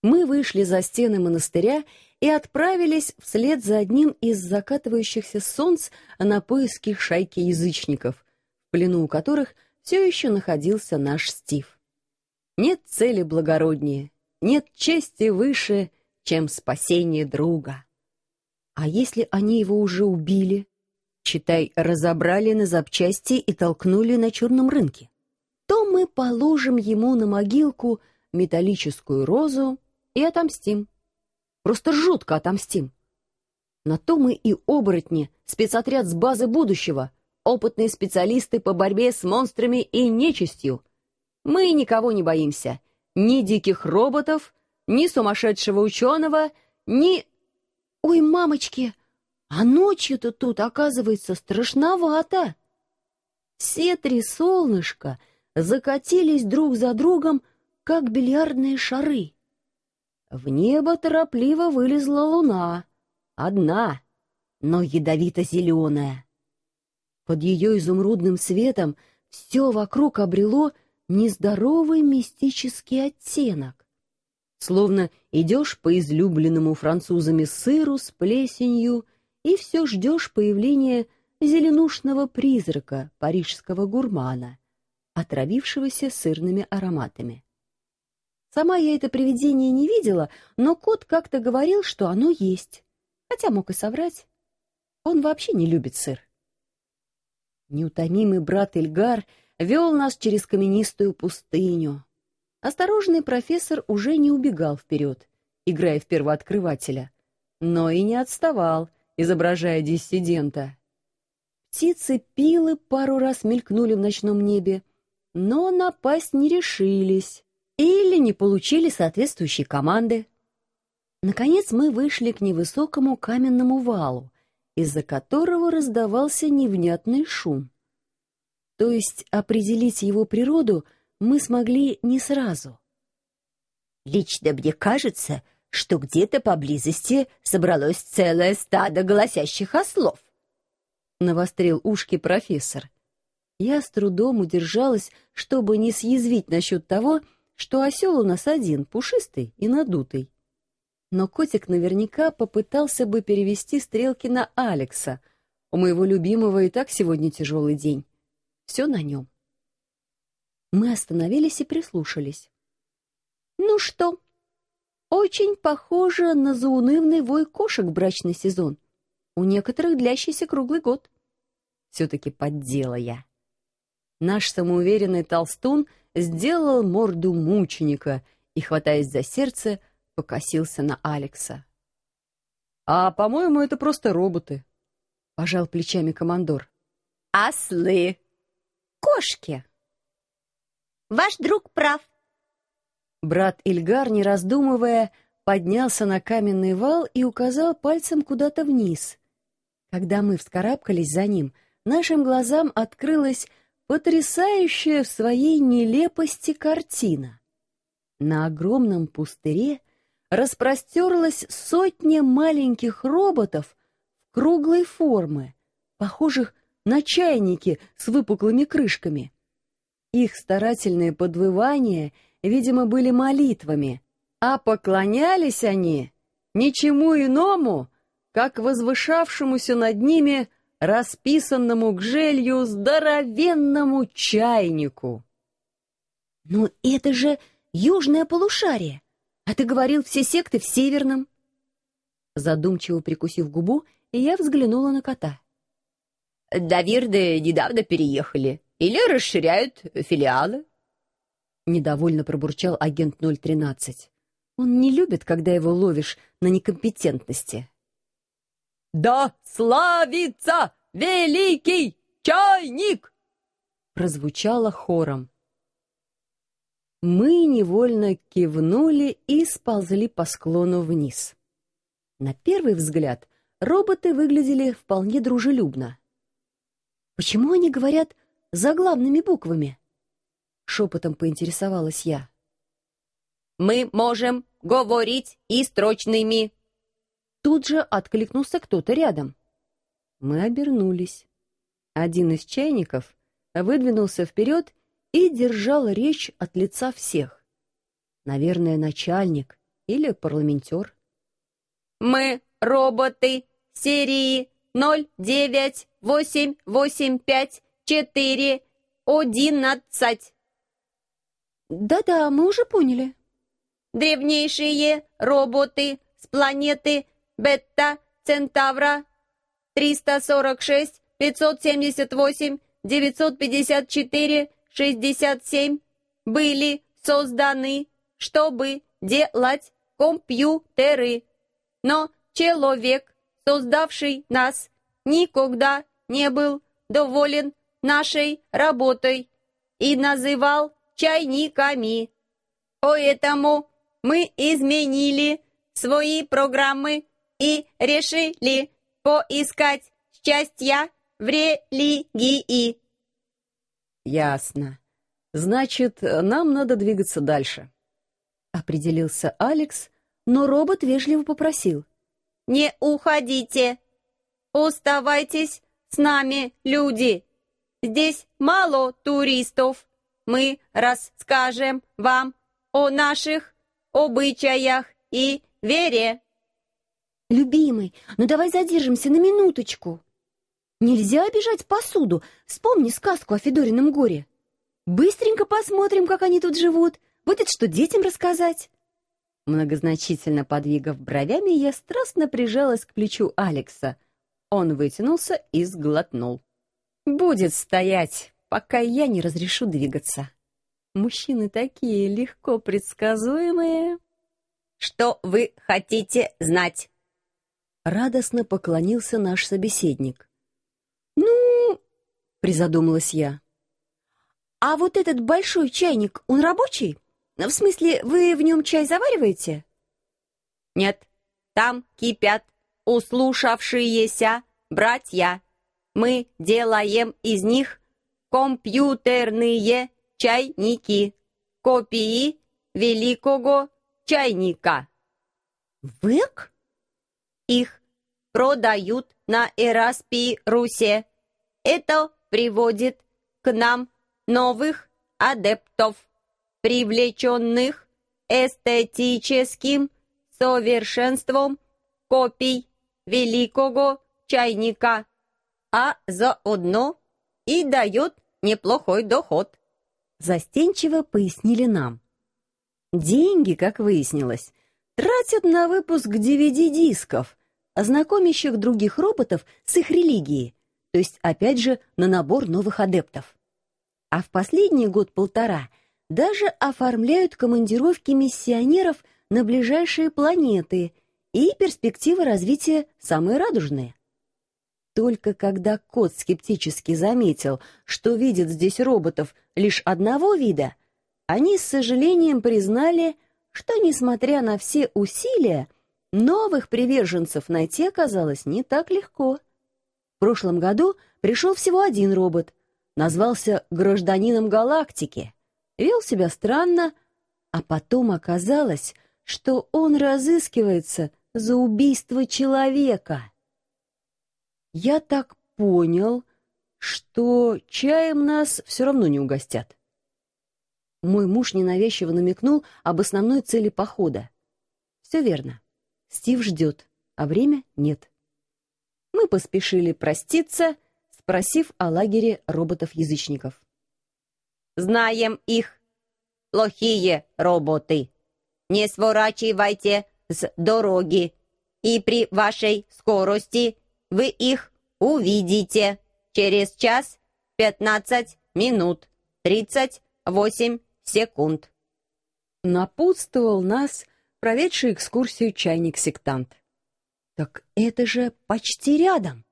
Мы вышли за стены монастыря и отправились вслед за одним из закатывающихся солнц на поиски шайки язычников, в плену у которых все еще находился наш Стив. Нет цели благороднее, нет чести выше, чем спасение друга. А если они его уже убили? Читай, разобрали на запчасти и толкнули на черном рынке. То мы положим ему на могилку металлическую розу и отомстим. Просто жутко отомстим. На то мы и оборотни, спецотряд с базы будущего, опытные специалисты по борьбе с монстрами и нечистью. Мы никого не боимся. Ни диких роботов, ни сумасшедшего ученого, ни... Ой, мамочки, а ночью-то тут, оказывается, страшновато. Все три солнышка закатились друг за другом, как бильярдные шары. В небо торопливо вылезла луна. Одна, но ядовито-зеленая. Под ее изумрудным светом все вокруг обрело нездоровый мистический оттенок. Словно идешь по излюбленному французами сыру с плесенью и все ждешь появления зеленушного призрака парижского гурмана, отравившегося сырными ароматами. Сама я это привидение не видела, но кот как-то говорил, что оно есть, хотя мог и соврать. Он вообще не любит сыр. Неутомимый брат Эльгар вел нас через каменистую пустыню. Осторожный профессор уже не убегал вперед, играя в первооткрывателя, но и не отставал, изображая диссидента. Птицы-пилы пару раз мелькнули в ночном небе, но напасть не решились или не получили соответствующей команды. Наконец мы вышли к невысокому каменному валу, из-за которого раздавался невнятный шум. То есть определить его природу мы смогли не сразу. Лично мне кажется, что где-то поблизости собралось целое стадо голосящих ослов. Навострил ушки профессор. Я с трудом удержалась, чтобы не съязвить насчет того, что осел у нас один, пушистый и надутый. Но котик наверняка попытался бы перевести стрелки на Алекса. У моего любимого и так сегодня тяжелый день. Все на нем. Мы остановились и прислушались. Ну что, очень похоже на заунывный вой кошек в брачный сезон. У некоторых длящийся круглый год. Все-таки поддела я. Наш самоуверенный толстун сделал морду мученика и, хватаясь за сердце, покосился на Алекса. «А, по-моему, это просто роботы», — пожал плечами командор. «Ослы! Кошки!» «Ваш друг прав!» Брат Эльгар, не раздумывая, поднялся на каменный вал и указал пальцем куда-то вниз. Когда мы вскарабкались за ним, нашим глазам открылась потрясающая в своей нелепости картина. На огромном пустыре распростерлась сотня маленьких роботов в круглой формы, похожих на чайники с выпуклыми крышками. Их старательные подвывания, видимо, были молитвами, а поклонялись они ничему иному, как возвышавшемуся над ними расписанному гжелью здоровенному чайнику. «Ну это же южное полушарие, а ты говорил, все секты в северном». Задумчиво прикусив губу, я взглянула на кота. «До Вирды недавно переехали или расширяют филиалы», — недовольно пробурчал агент 013. Он не любит, когда его ловишь на некомпетентности. «Да славится великий чайник!» прозвучало хором. Мы невольно кивнули и сползли по склону вниз. На первый взгляд роботы выглядели вполне дружелюбно. «Почему они говорят заглавными буквами?» — шепотом поинтересовалась я. «Мы можем говорить и строчными». Тут же откликнулся кто-то рядом. Мы обернулись. Один из чайников выдвинулся вперед и держал речь от лица всех. Наверное, начальник или парламентер. Мы роботы серии 098854111. Да-да, мы уже поняли. Древнейшие роботы с планеты Бета Центавра 346 578 954 67 были созданы, чтобы делать компьютеры. Но человек, создавший нас, никогда не был доволен нашей работой и называл чайниками. Поэтому мы изменили свои программы и решили поискать счастья в религии. Ясно. Значит, нам надо двигаться дальше. Определился Алекс, но робот вежливо попросил. Не уходите. Оставайтесь с нами, люди. Здесь мало туристов. Мы расскажем вам о наших обычаях и вере. Любимый, ну давай задержимся на минуточку. Нельзя обижать посуду. Вспомни сказку о Федорином горе. Быстренько посмотрим, как они тут живут. Будет что детям рассказать. Многозначительно подвигав бровями, я страстно прижалась к плечу Алекса. Он вытянулся и сглотнул. Будет стоять, пока я не разрешу двигаться. Мужчины такие легко предсказуемые. Что вы хотите знать? Радостно поклонился наш собеседник. Ну, призадумалась я. А вот этот большой чайник, он рабочий? В смысле, вы в нем чай завариваете? Нет, там кипят услушавшиеся братья. Мы делаем из них компьютерные чайники, копии великого чайника. Век? Их продают на Эраспирусе. Это приводит к нам новых адептов, привлеченных эстетическим совершенством копий великого чайника, а заодно и дает неплохой доход. Застенчиво пояснили нам. Деньги, как выяснилось, тратят на выпуск DVD-дисков, знакомящих других роботов с их религией, то есть, опять же, на набор новых адептов. А в последний год-полтора даже оформляют командировки миссионеров на ближайшие планеты, и перспективы развития самые радужные. Только когда кот скептически заметил, что видит здесь роботов лишь одного вида, они с сожалением признали, что, несмотря на все усилия, новых приверженцев найти оказалось не так легко. В прошлом году пришел всего один робот, назвался гражданином галактики, вел себя странно, а потом оказалось, что он разыскивается за убийство человека. Я так понял, что чаем нас все равно не угостят. Мой муж ненавязчиво намекнул об основной цели похода. Все верно. Стив ждет, а время нет. Мы поспешили проститься, спросив о лагере роботов-язычников. Знаем их. Плохие роботы. Не сворачивайте с дороги, и при вашей скорости вы их увидите через час 15 минут 38 секунд. Напутствовал нас проведший экскурсию чайник-сектант. Так это же почти рядом.